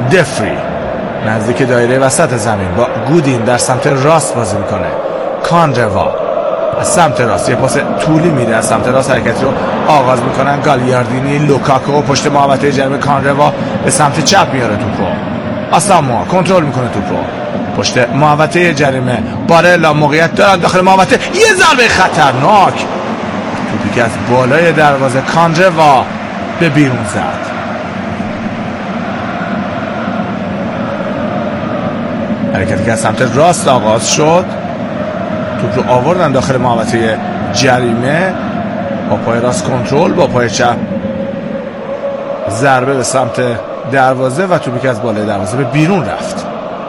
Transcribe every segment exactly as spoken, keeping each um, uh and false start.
دفری نزدیک دایره وسط زمین با گودین در سمت راست بازی میکنه. کانروا از سمت راست یه پاس طولی میده، از سمت راست حرکت رو آغاز میکنن. گالیاردینی، لوکاکو پشت محوطه جریمه. کانروا به سمت چپ میاره توپو. آساموا کنترل میکنه توپو پشت محوطه جریمه. بارلا موقعیت دارن داخل محوطه، یه ضربه خطرناک، توپی که از بالای دروازه کانروا به بیرون زد. حرکتی که از سمت راست آغاز شد، توپ رو آوردن داخل محوطه جریمه، با پای راست کنترل، با پای چپ ضربه به سمت دروازه و توپی که از بالای دروازه به بیرون رفت.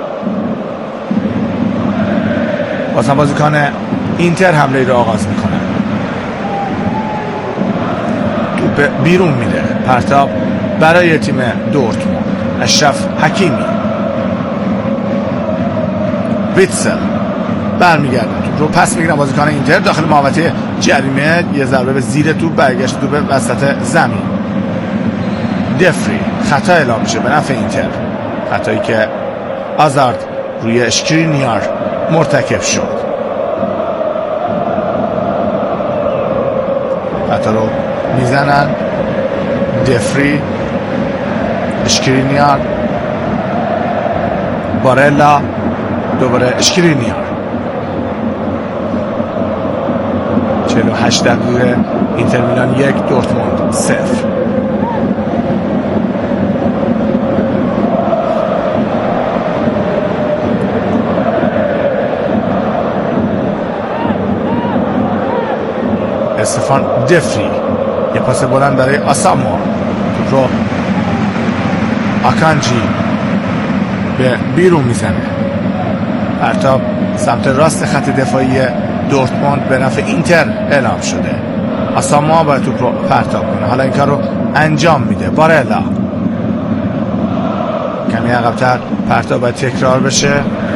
بازم بازیکن اینتر حمله رو آغاز میکنه. توپ بیرون میره، پرتاب برای تیم دورتموند. اشرف حکیمی، ویتسل برمیگردن توپ رو پس میگیرن بازیکن اینتر داخل محوطه جریمه. یه ضربه به زیر توپ، برگشت توپ وسط زمین. دفری خطا اعلام میشه به نفع اینتر، خطایی که آزارد روی اشکرینیار مرتکب شد. خطا رو میزنن دفری، اشکرینیار، بارلا، دوباره اشکرینیار. چهل و هشت دقیقه، اینتر میلان یک دورتموند صفر. استفان دفری، یه پاس بلند برای آساموا، توپ رو آکانجی به بیرون میزنه. پرتاب سمت راست خط دفاعی دورتموند به نفع اینتر اعلام شده. آساموا باید توپ رو پرتاب کنه، حالا این کار رو انجام میده. بارلا کمی عقب‌تر، پرتاب باید تکرار بشه.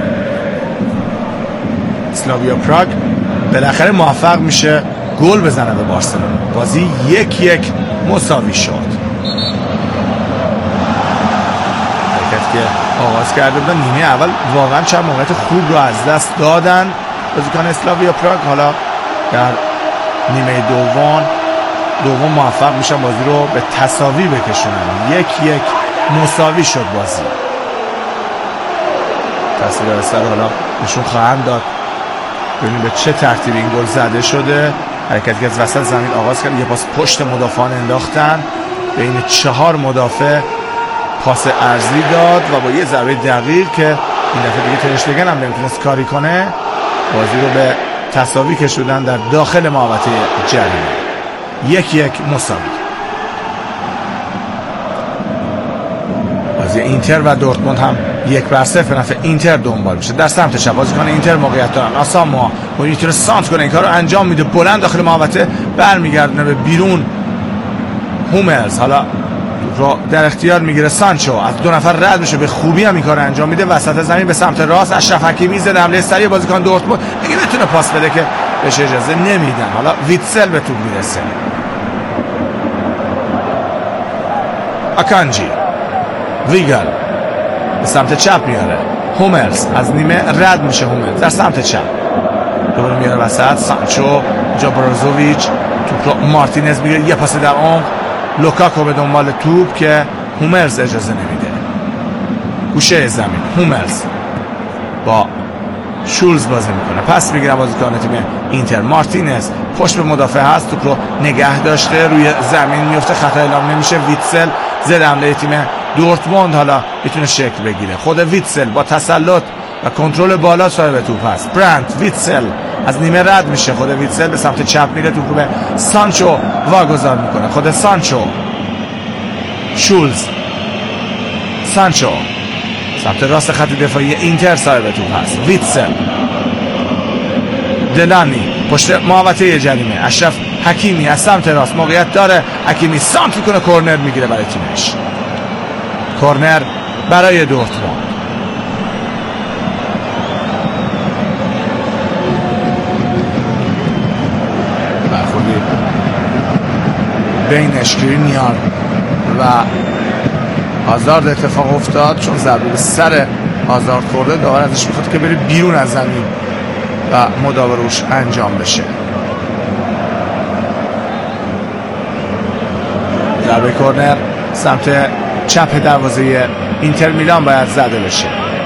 اسلاویا پراگ بالاخره موفق میشه گل بزنه به بارسلونا. بازی یک یک مساوی شد. حرکت که آغاز کرده بودن نیمه اول واقعا چند موقعیت خوب رو از دست دادن بازیکن اسلاویا پراگ. حالا در نیمه دوم دوم موفق میشن بازی رو به تساوی بکشونن. یک یک مساوی شد بازی. تصویر اثر حالا نشون خواهند داد ببینیم به چه ترتیبی این گل زده شده. حرکتی که از وسط زمین آغاز کرد، یه پاس پشت مدافعان انداختن، بین چهار مدافع پاس ارضی داد و با یه ضربه دقیق که این دفعه دیگه تر اشتگن هم نمیتونست کاری کنه، بازی رو به تساوی کشوندن در داخل محوطه جریمه. یک یک مساوی. بازی اینتر و دورتموند هم یک بر صفر نفع اینتر دنبال میشه. در سمت چپ بازیکن اینتر موقعیت دارن. آساموا میتونه سانت کنه، این کار رو انجام میده، بلند داخل محوطه برمیگردونه به بیرون. هوملز حالا رو در اختیار میگیره. سانچو از دو نفر رد میشه، به خوبی هم این کار رو انجام میده. وسط زمین به سمت راست اشرف حکیمی زد، حمله سریع بازیکن دورتموند دیگه میتونه پاس بده که بهش اجازه نمیدن. حالا ویتسل به توپ میرسه. آکانجی، ویگل به سمت چپ میاره. هوملز از نیمه رد میشه. هوملز در سمت چپ دوباره میاره وسط. سانچو، جابروزوویچ، توپ رو مارتینز میگیره، یه پاس در عمق. لوکاکو به دنبال توپ که هوملز اجازه نمیده. گوشه زمین هوملز با شولز بازی میکنه، پس میگیره بازیکن تیم اینتر. مارتینز پشت به مدافع هست، توپ رو نگه داشته، روی زمین میفته، خطا اعلام نمیشه. ویتسل زد حمله تیم دورتموند حالا میتونه شکل بگیره. خود ویتسل با تسلط و کنترل بالا صاحب توپ هست. برانت ویتسل از نیمه رد میشه. خود ویتسل به سمت چپ میره، توپ رو به سانچو واگذار میکنه. خود سانچو، شولز، سانچو سمت راست خط دفاعی اینتر صاحب توپ هست. ویتسل، دلانی پشت محوطه جریمه. اشرف حکیمی از سمت راست موقعیت داره. حکیمی سانت میکنه، کورنر میگیره برای تیمش. کورنر برای دورتموند. برخوردی بین اشکرینیار و هازارد اتفاق افتاد چون ضربه به سر هازارد خورده، داور ازش میخواد که بره بیرون از زمین و مداوره روش انجام بشه. ضربه کورنر سمت چپ دروازه اینتر میلان باید زده بشه.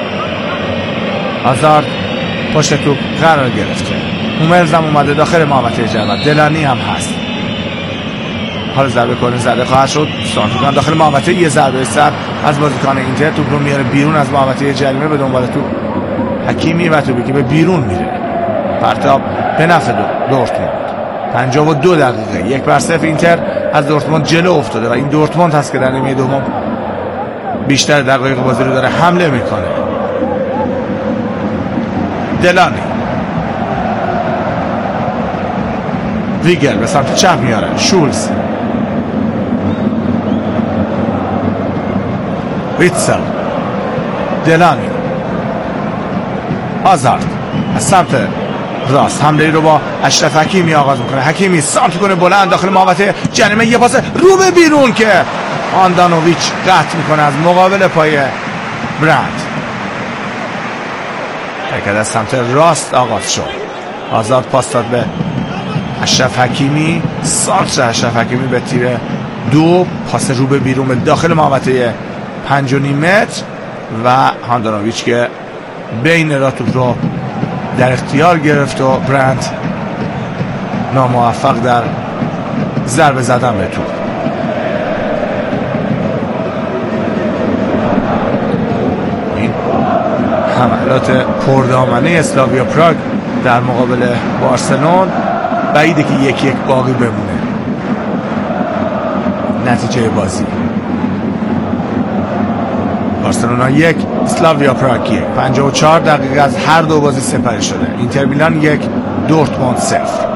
هازارد پشت توپ قرار گرفته، هوملز هم اومده داخل محوطه جریمه، دلانی هم هست. حالا ضربه کورنر زده خواهد شد. سانتوگان داخل محوطه، یه ضربه سر از بازیکن اینتر، توپ رو میاره بیرون از محوطه جریمه به دنبال توپ حکیمی و توپی که به بیرون میره. پرتاب به نفع دورتموند. پنجاه و دو دقیقه یک بر صفر اینتر از دورتموند جلو افتاده و این دورتموند هست که در نیمه دوم بیشتر دقایق بازی رو داره حمله میکنه. دلانی، ویگل به سمت چپ میاره، شولز، ویتسل، دلانی، هازارد از سمت راست حمله ای رو با اشرف حکیمی آغاز میکنه. حکیمی سانت کنه بلند داخل محوطه جریمه، یه پاس رو به بیرون که آندانوویچ قطع میکنه از مقابل پای برند. حرکت از سمت راست آغاز شد. هازارد پاس داد به اشرف حکیمی، سانت اشرف حکیمی به تیر دو، پاس رو به بیرون به داخل محوطه پنج و نیم متر و آندانوویچ که بین را توپ رو در اختیار گرفت و برند ناموفق در ضربه زدن به توپ. این حملات پردامنه اسلاویا پراگ در مقابل بارسلون بعیده که یک یک باقی بمونه نتیجه بازی. بارسلونا یک، اسلاویا پراگ یک. پنجاه و چهار دقیقه از هر دو بازی سپری شده. اینتر میلان یک، دورتموند صفر.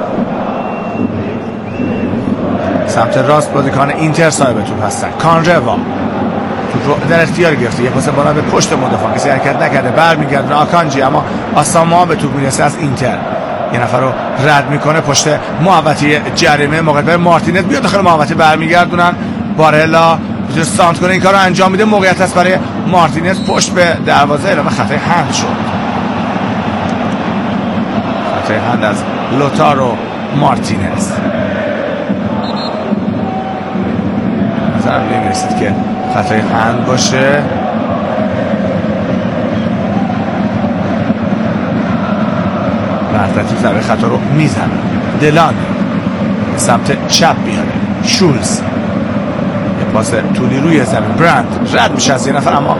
سمت راست بازیکن اینتر صاحب توپ هستن. کانروا توپ رو در اختیار گرفته، یک پاس بالا به پشت مدافع، کسی حرکت نکرده، برمیگرده آکانجی، اما آساما به توپ میرسه از اینتر، یه نفر رو رد میکنه پشت محوطه جریمه. موقع مارتینز بیاد داخل محوطه، برمیگردونن، بارلا سانت کنه این کار رو انجام میده. موقعیت هست برای مارتینز پشت به دروازه، اعلام خطای هند شد. خطای هند از لوتارو مارتینز. نظرم نمیرسید که خطای هند باشه. برترتیب ضربه خطا رو میزنه. دلان سمت چپ میاره، شولز پاس طولی روی زمین، برند رد میشه از یه نفر اما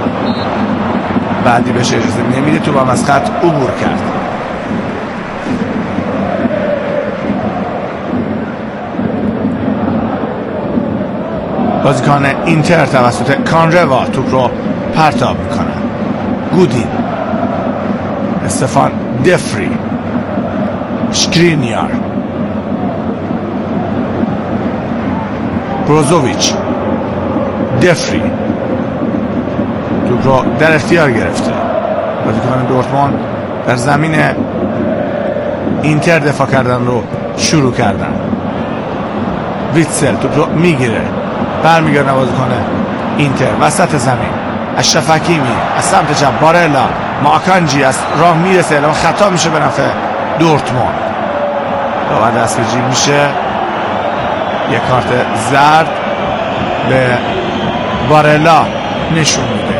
بعدی بهش اجازه نمیده، تو با از خط عبور کرد. بازیکن اینتر توسط کانروا توپ رو پرتاب میکنه. گودین، استفان دفری، شکرینیار، بروزوویچ، دفری توپ رو در اختیار گرفته. بازیکن دورتموند در زمین اینتر دفاع کردن رو شروع کردن. ویتسل توپ رو میگیره، برمیگرده بازیکن اینتر وسط زمین. اشرف حکیمی از سمت چپ، بارلا، ماکانجی از راه میرسه، اما خطا میشه به نفع دورتموند. داور دست به جیب میشه، یک کارت زرد به بارلا نشون میده.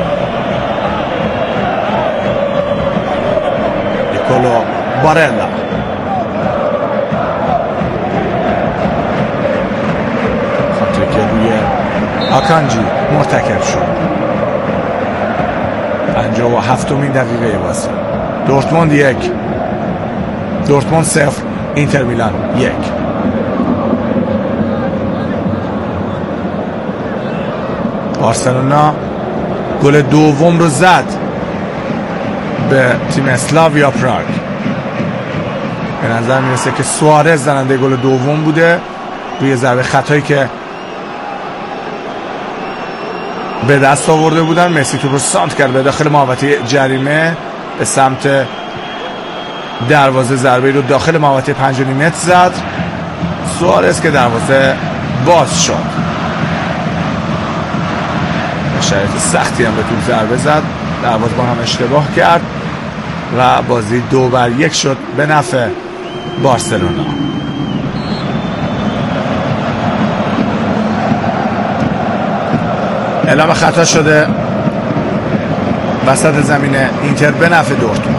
نیکولو بارلا خاطر که روی آکانجی مرتکب شد. پنجاه و هفتمین دقیقه بازی. دورتموند یک، دورتموند صفر، اینتر میلان یک. بارسلونا گل دوم رو زد به تیم اسلاویا پراگ. به نظر میرسه که سوارز زننده گل دوم بوده روی ضربه خطایی که به دست آورده بودن. مسی توپ رو سانت کرد به داخل محوطه جریمه به سمت دروازه، ضربه رو داخل محوطه پنج و نیم متر زد. سوارز که دروازه باز شد. شرایط سختی هم به توپ ضربه زد، دروازه‌بان هم اشتباه کرد و بازی دو بر یک شد به نفع بارسلونا. اعلام خطا شده وسط زمین اینتر به نفع دورتموند.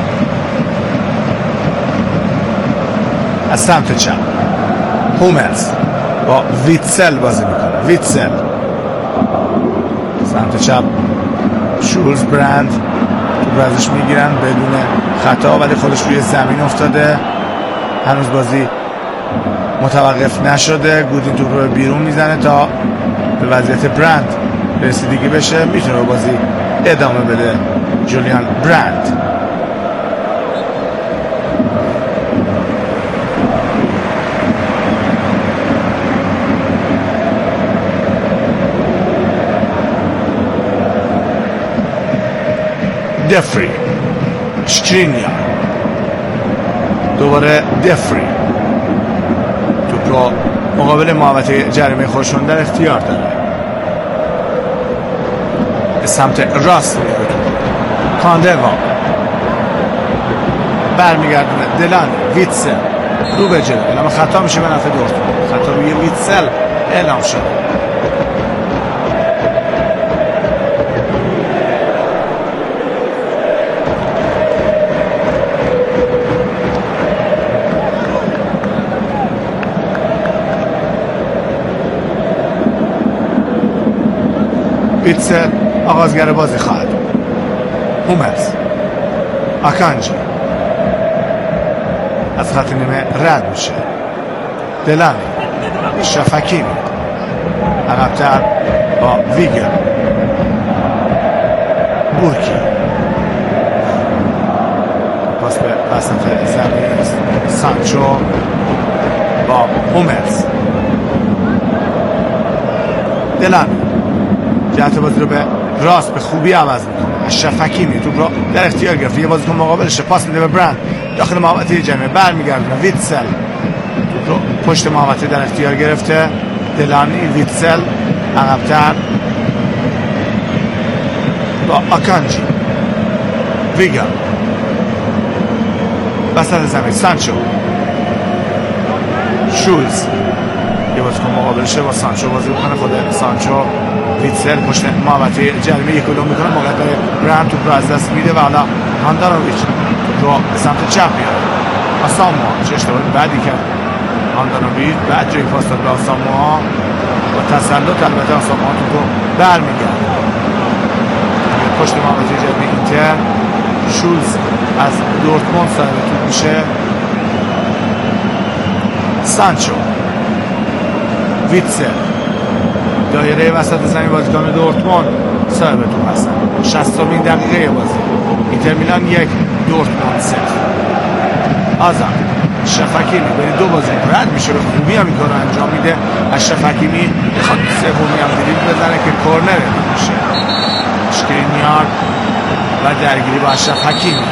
از سمت چپ هوملز با ویتسل بازی میکنه. ویتسل سمت چپ شولز برند تو ازش میگیرن بدون خطا، ولی خودش روی زمین افتاده، هنوز بازی متوقف نشده. گودین تو رو بیرون میزنه تا به وضعیت برند رسیدگی بشه، میتونه بازی ادامه بده جولیان برند. دفری شکرینیا دوباره دفری توپ را مقابل محوطه جریمه خودشون در اختیار داره. به سمت راست میره کاندوا برمیگردونه دلان ویتسل رو به جلو. اعلام خطا میشه به نفع دورتموند. خطا روی ویتسل اعلام شده. ویتسل آغازگر بازی خواهد. هوملز آکانجی از خط نیمه رد میشه. دلانی شفاکیمی عقب‌تر با ویگر بورکی پاس به وسط زمین سانچو با هوملز. دلانی جهت بازی رو به راست به خوبی عوض میکنه. شفاکیمی توپ رو در اختیار گرفت، یه بازیکن مقابلش پاس میده به برند داخل محوطه جریمه، برمیگردونه ویتسل توپ رو پشت محوطه در اختیار گرفته. دلانی ویتسل عقب‌تر با آکانجی ویگا وسط زمین سانچو شولز یه بازیکن مقابلشه با سانچو بازی میکنه. خود سانچو ویتسل پشت محوطه جریمه یک گل میکنه، موقعیت برای برند توپ رو از دست میده و حالا هاندانویچ توپ رو به سمت چپ میاره. آساموا چه اشتباهی بعدی کرد هاندانویچ، بعد جای پاس داد به آساموا با تسلط. البته آساموا توپ رو برمیگرده پشت محوطه جریمه اینتر. شولز از دورتموند صاحب توپ میشه. سانچو ویتسل دایره وسط زمین بازیکن دورتموند صاحب توپ هستن. شصتمین دقیقه بازی اینتر میلان یک دورتموند صفر. آزاد شفاکیمی بین دو بازی رد میشه، به خوبی هم این کار رو انجام میده. از شفاکیمی میخواد سومی هم دریبل بزنه که کورنر میشه. شکرینیار و درگیری با اشرف حکیمی.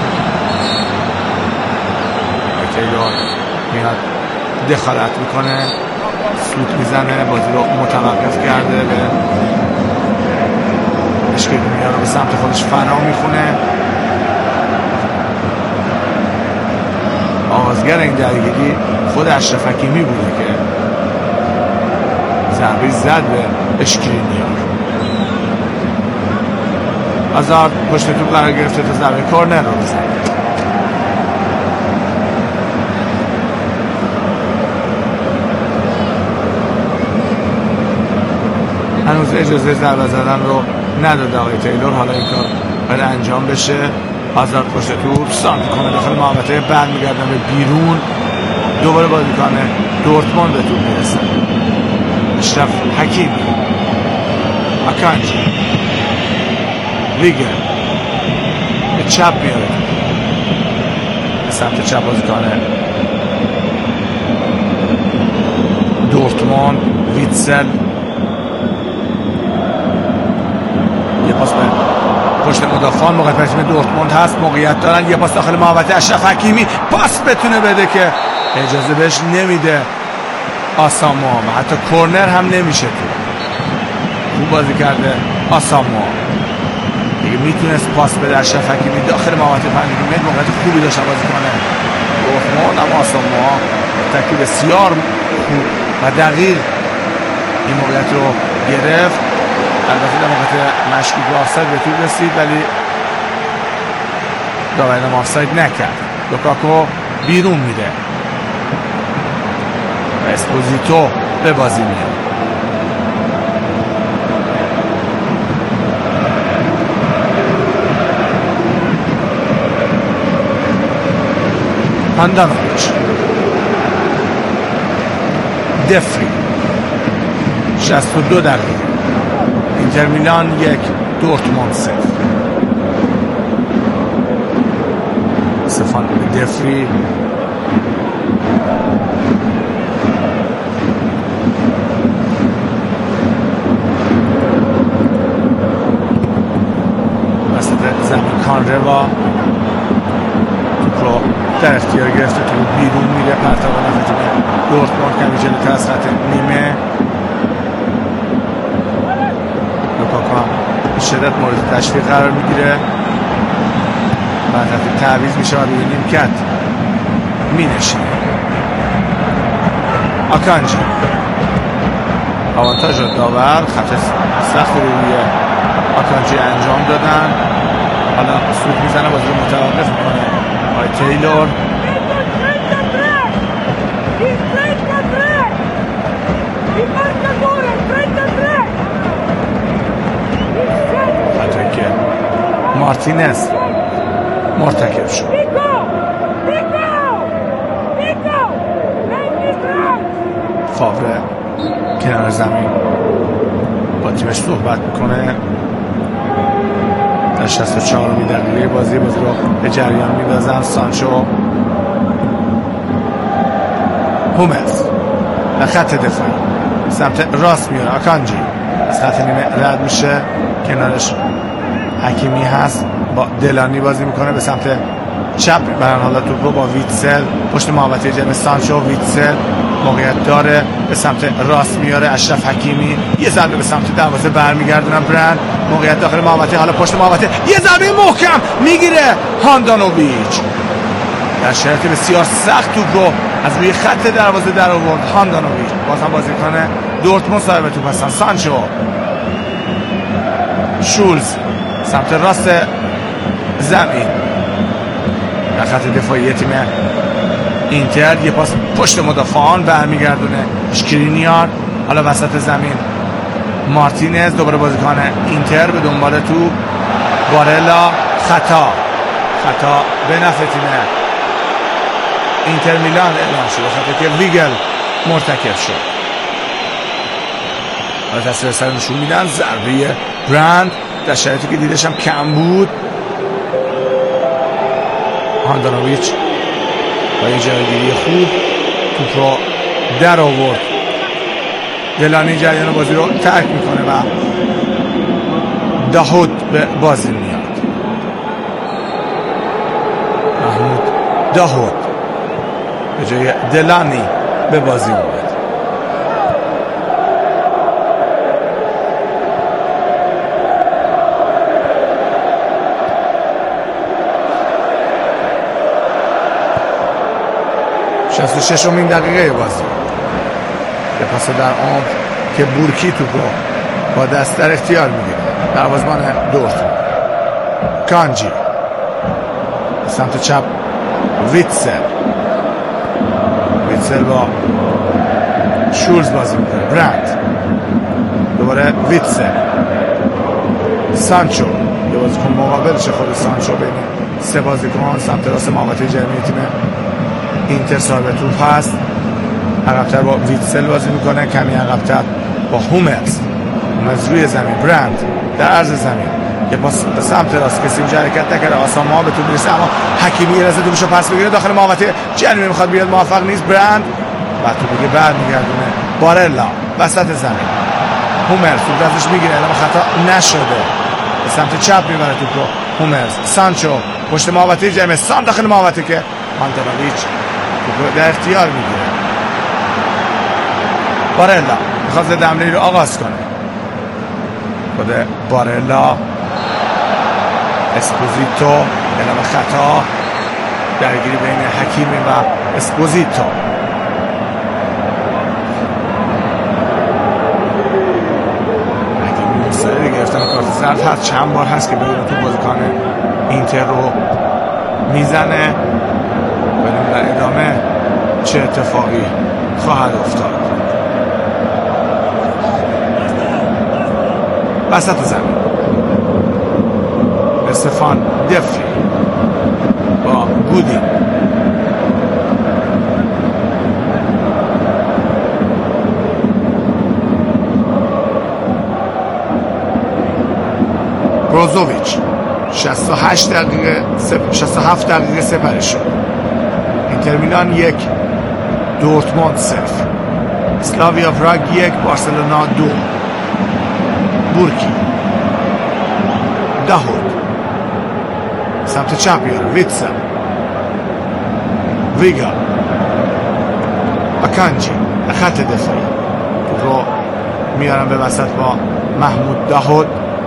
تیلور میاد دخالت میکنه، سوت میزنه، بازی رو متوقف کرده، به اشکرینیار رو به سمت خودش فرا میخونه. آغازگر این درگیری خود اشرف حکیمی بوده که ضربه زد به اشکرینیار. آزاد پشت توپ قرار گرفته تا ضربه کورنر رو بزنه. هنوز اجازه ضربه زدن رو نداده آقای تیلور، حالا این کار باید انجام بشه. آزاد پشت توپ سانت کنه داخل محوطه، برمیگردن به بیرون، دوباره بازیکن دورتموند به توپ میرسه. اشرف حکیمی آکانجی ویگر به چپ میاره به سمت چپ بازیکن دورتموند ویتسل. یه پاس به پشت مدافعان موقع تیم دورتموند هست، موقعیت دارن، یه پاس داخل محوطه. اشرف حکیمی پاس بتونه بده که اجازه بهش نمیده آساموا، حتی کورنر هم نمیشه. تو خوب بازی کرده آساموا دیگه میتونست پاس بده اشرف حکیمی داخل محوطه پنج متر، موقعیت خوبی داشت بازی کنه گفتمان، اما آساموا ترکیب بسیار خوب و دقیق این موقعیت رو گرفت. البته در موقعیت مشکوک به آفساید به توپ رسید ولی داوران آفساید نکرد. لوکاکو بیرون میره و اسپوزیتو به بازی میاد. هاندانویچ، دفری، شصت و دو دقیقه، اینتر میلان یک دورتموند صفر. استفان دفری وسط زمین کانروا رو در اختیار گرفته، تو بیرون میره، پرتاب نفتی به دورتموند کمی جلوتر از خط نیمه. لوکاکو هم شدت مورد تشویق قرار میگیره، بعد رفتی تعویض میشه و روی نیمکت مینشینه. آکانجی آوانتاژ داور، خط سخت روی آکانجی انجام دادن. حالا سود میزنه، بازی رو متوقف میکنه آی تیلور. خطایی که مارتینز مرتکب شد. فاوره کنار زمین با تیمش صحبت میکنه. در شصت و چهارمین دقیقه بازی بازی رو به جریان میندازن. سانچو، هوملز در خط دفاعی سمت راست میاره. آکانجی از خط نیمه رد میشه، کنارش حکیمی هست، با دلانی بازی میکنه به سمت چپ میبرن. حالا توپ رو با ویتسل پشت محوطه جریمه. سانچو، ویتسل موقعیت داره، به سمت راست میاره. اشرف حکیمی یه ضربه به سمت دروازه برمیگردونن. برند موقعیت داخل محوطه، حالا پشت محوطه یه ضربه محکم میگیره هاندانویچ. در شرایط بسیار سخت توپ رو از روی خط دروازه در آورد هاندانویچ. بازم بازیکن دورتموند صاحب توپ هستن. سانچو، شولز سمت راست زمین در خط دفاعی تیم اینتر، یه پاس پشت مدافعان برمیگردونه شکرینیار. حالا وسط زمین مارتینز، دوباره بازیکن اینتر به دنبال تو. بارلا، خطا خطا به نفع تیم اینتر میلان اعلام شد، خطایی که ویگل مرتکب شد. حالا تصویر سر نشون میدن ضربه برند در شرایطی که دیدش هم کم بود. هاندانویچ با یه جایگیری خوب توپ رو در آورد. دلانی جریان بازی رو ترک میکنه و داهود به بازی میاد. محمود داهود به جای دلانی به بازی میاد. شصت و ششمین دقیقه بازی، یه پاس در عمق که بورکی توپ رو با دست در اختیار میگیره. دروازه‌بان دورتموند کانجی سمت چپ، ویتسل ویتسل با شولز بازی میکنه. برند دوباره ویتسل، سانچو یه بازیکن مقابلش خود سانچو بین سه بازیکن سمت راست محوطه جریمه تیم اینتر صاحب توپ هست. عقب‌تر با ویتسل بازی میکنه، کمی عقب‌تر با هوملز. هوملز روی زمین، برند در عرض زمین، یه پاس به سمت راست، کسی اونجا حرکت نکرده. آساموا به توپ میرسه اما حکیمی یه لحظه توپشو پس بگیره داخل محوطه جریمه، میخواد بیاد، موفق نیست. برند بعد توپ دیگه برمیگردونه. بارلا وسط زمین، هوملز توپ ازش میگیره اما خطا نشده، به سمت چپ میبره توپ رو هوملز. سانچو پشت محوطه جریمه، سان داخل محوطه که هاندانویچ توپ در اختیار میگیره. بارلا میخواد ضد حمله رو آغاز کنه. خود بارلا، اسپوزیتو، اعلام خطا، درگیری بین حکیمی و اسپوزیتو. حکیمی مصر گرفتن کارت زرد هست، چند بار هست که ببینیم تو بازیکن اینتر رو میزنه. ببینیم در ادامه چه اتفاقی خواهد افتاد. وسط زمین استفان دفری با گودین، بروزوویچ شصت و هشت دقیقه شصت و هفت دقیقه سپری شد. اینتر میلان یک، دورتموند صفر. اسلاویا پراگ یک، بارسلونا دو. بورکی، داهود سمت چپ میاره، ویتسل، ویگا، اکانجی خط دفاعی رو میارن به وسط با محمود داهود.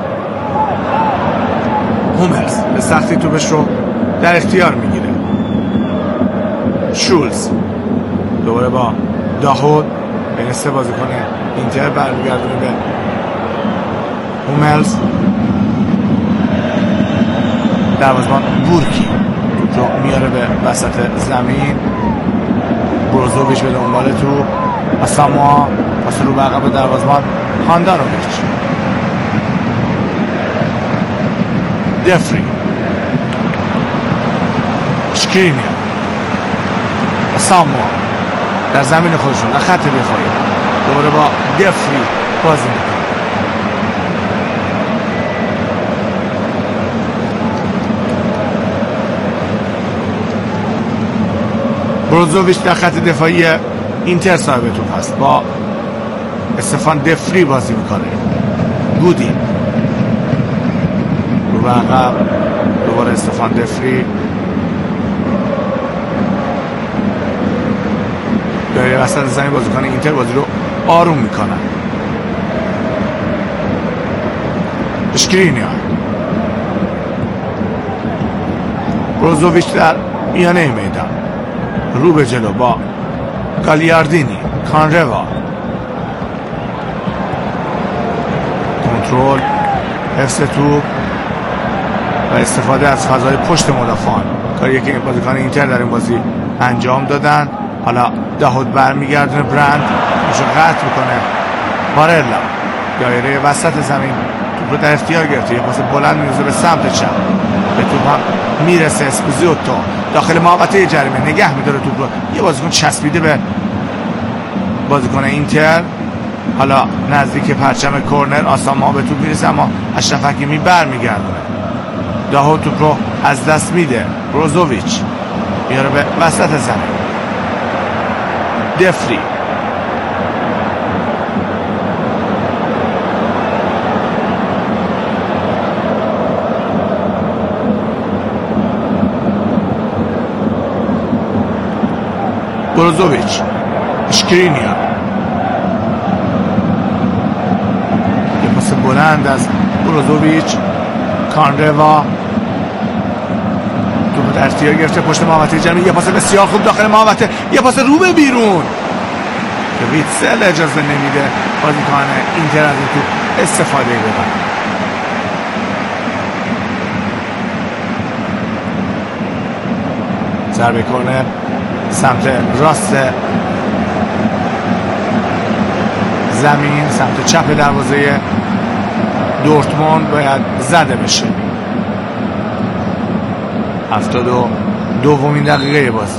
هوملز به سختی توپش رو در اختیار میگیره. شولز دوباره با داهود بین سه بازیکن اینتر برمیگردونه به هوملز. دروازه‌بان بورکی توپ رو میاره به وسط زمین. بروزوویچ به دنبال توپ، آساموا پاس رو به عقب دروازه‌بان هاندانوویچ. دفری، شکرینیا، آساموا در زمین خودشون در خط دفاعی دوباره با دفری بازی میکنه. بروزوویچ در خط دفاعی اینتر صاحب توپ هست، با استفان دفری بازی میکنه. گودین رو به عقب، دوباره استفان دفری در وسط زمین بازیکن اینتر بازی رو آروم میکنن. اشکرینیا، بروزوویچ در میانه میدان رو به جلو با گالیاردینی، کانروا، کنترل، حفظ توپ و استفاده از فضای پشت مدافعان، کاریه که بازیکن اینتر در این بازی انجام دادن. حالا داهود برمیگردونه، برند میشه قطع میکنه. بارلا دایره وسط زمین توپ رو در اختیار گرفته، یه پاس بلند میزه به سمت چپ، به توپ هم میرسه. اسپوزیتو داخل محوطه جریمه نگه میداره توپ رو، یه بازیکن چسبیده به بازیکن اینتر. حالا نزدیک پرچم کورنر آساموا به توپ میرسه، اما اشرف حکیمی برمیگردونه. داهود توپ رو از دست میده. بروزوویچ میاره به وسط زمین. دفری، بروزوویچ، اشکرینیا، یه پاس بلند از بروزوویچ. کانروا توپ در اختیار گرفته پشت محوطه جریمه، یه پاس بسیار خوب داخل محوطه، یه پاس رو به بیرون که ویتسل اجازه نمیده بازیکن اینتر از این توپ استفاده بکنه. ضربه کورنر سمت راست زمین، سمت چپ دروازه دورتموند باید زده بشه. هفتاد و دومین دقیقه بازی،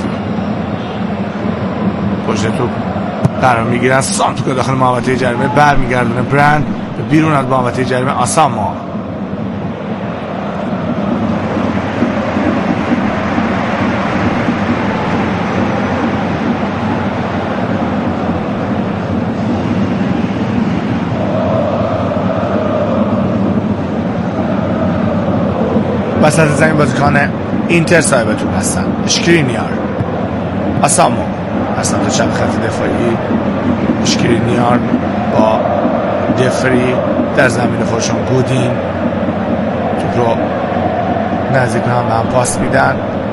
پشت توپ قرار میگیرن. سانتو داخل محوطه جریمه برمیگردونه برند به بیرون از محوطه جریمه. آساموا وسط زمین بازیکن اینتر صاحب توپ هستن. اشکرینیار، آساموا از سمت چپ خط دفاعی. اشکرینیار با دفری در زمین خودشون. گودین توپ رو نزدیک هم به هم پاس میدن.